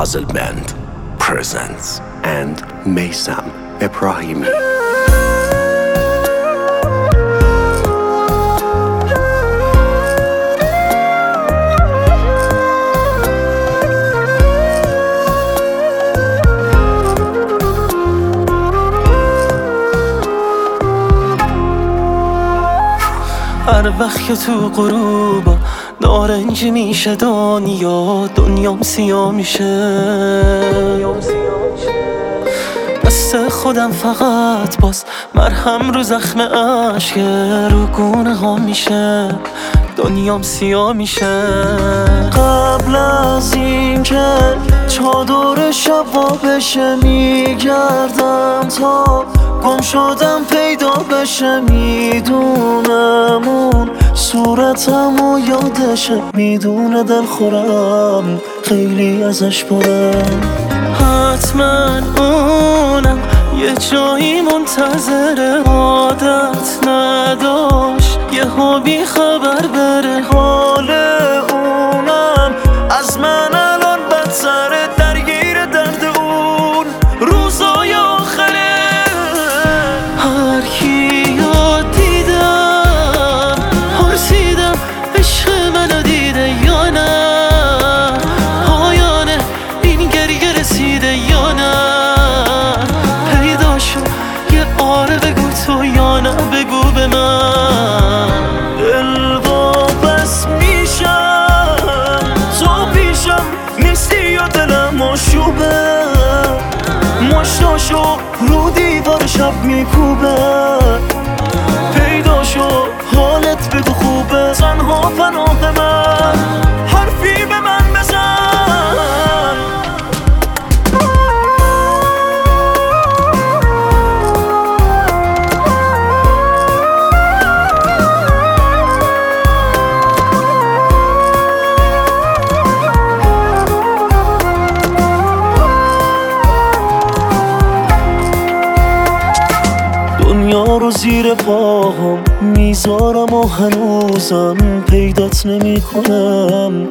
Puzzle Band presents and Meysam Ebrahimi. هر وقت که تو غروبا نارنجی میشه دنیام سیاه میشه. دست خودم فقط باز مرهم رو زخم عشق رو گونه ها میشه. دنیام سیاه میشه. قبل از این که چادر شبا بشه میگردم تا گم شدم پیدا بشه. میدونم اون صورتمو یادشه، میدونه دل خورم خیلی ازش برم. حتما اونم یه جایی منتظر، عادت نداشت یه بی خبر بره. حال اونم از من الان بدتره، درگیر درد اون روزای آخره. هر کیو دیدم پرسیدم عشق منو دیده یا نه، پایان این گریه رسیده یا نه. پیدا شد یه آره بگو تو یا نه بگو به من. دل واپس میشم تو پیشم نیستی یا دلم آشوبه، مشتاشو رو دیوار شب میکوبه. پیدا شو حالت بگو خوبه، تنها پناه من حرفی به من بزن. دنیا رو زیر پاهم میذارم و هنوزم پیدات نمی کنم.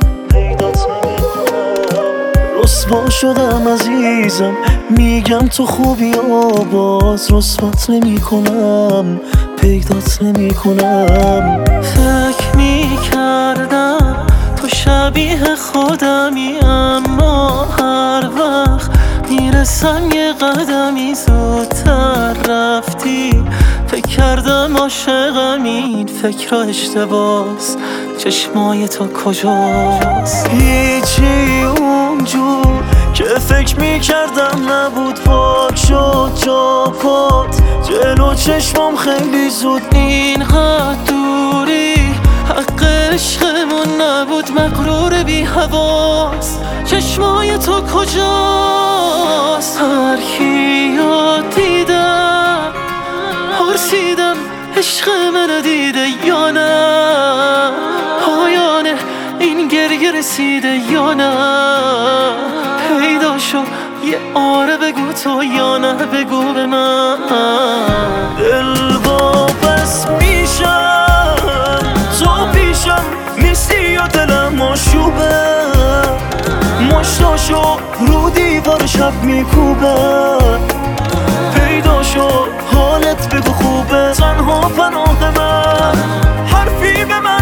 رسوا شدم عزیزم، میگم تو خوبی باز رسوات نمی کنم، پیدات نمی کنم. فکر میکردم تو شبیه خودمی، اما هر وقت میرسم یه قدمی زودتر رفتی. فکر کردم عاشقم، این فکر اشتباس، چشمای تو کجاست؟ هیچی اونجور که فکر میکردم نبود، پاک شد جا پات جلو چشمام خیلی زود. اینقدر دوری حق عشقمون نبود، مغرور بی حواس چشمای تو کجاست؟ هر کیو دیدم پرسیدم عشق منو دیده یا نه، پایان این گریه رسیده یا نه. پیدا شو یه آره بگو تو یا نه بگو به من. دل واپس میشم تو پیشم نیستی یا دلم آشوبه، مشتاشو رو دیوار شب میکوبه. پیدا شو حالت بگو خوبه، تنها پناه من حرفی به من